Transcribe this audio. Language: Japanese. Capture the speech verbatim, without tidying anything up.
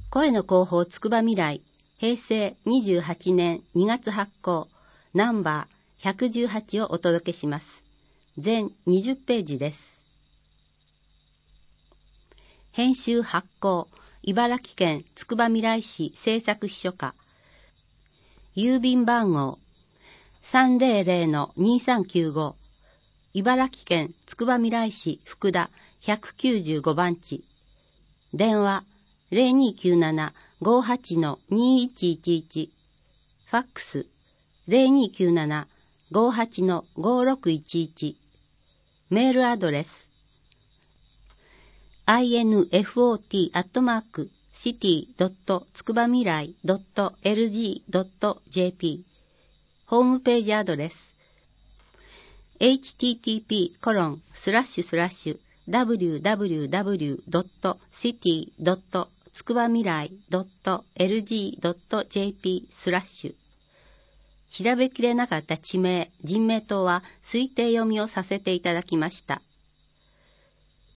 声の広報つくばみらい、へいせいにじゅうはちねんにがつ発行、ナンバーひゃくじゅうはちをお届けします。全にじゅっページです。編集発行、茨城県つくばみらい市政策秘書課。郵便番号 さんぜろぜろのにさんきゅうご、茨城県つくばみらい市福田ひゃくきゅうじゅうごばんち。電話 ゼロにきゅうなな ごはち にいちいちいち。ファックス ゼロにきゅうなな ごはち ごろくいちいち。メールアドレス インフォー アットマーク シティ ドット つくばみらい ドット エルジー ドット ジェーピー。ホームページアドレス エイチティーティーピー コロン スラッシュスラッシュ ダブリューダブリューダブリュー ドット シティ ドット つくばみらい ドット エルジー ドット ジェーピー スラッシュ。調べきれなかった地名、人名等は推定読みをさせていただきました。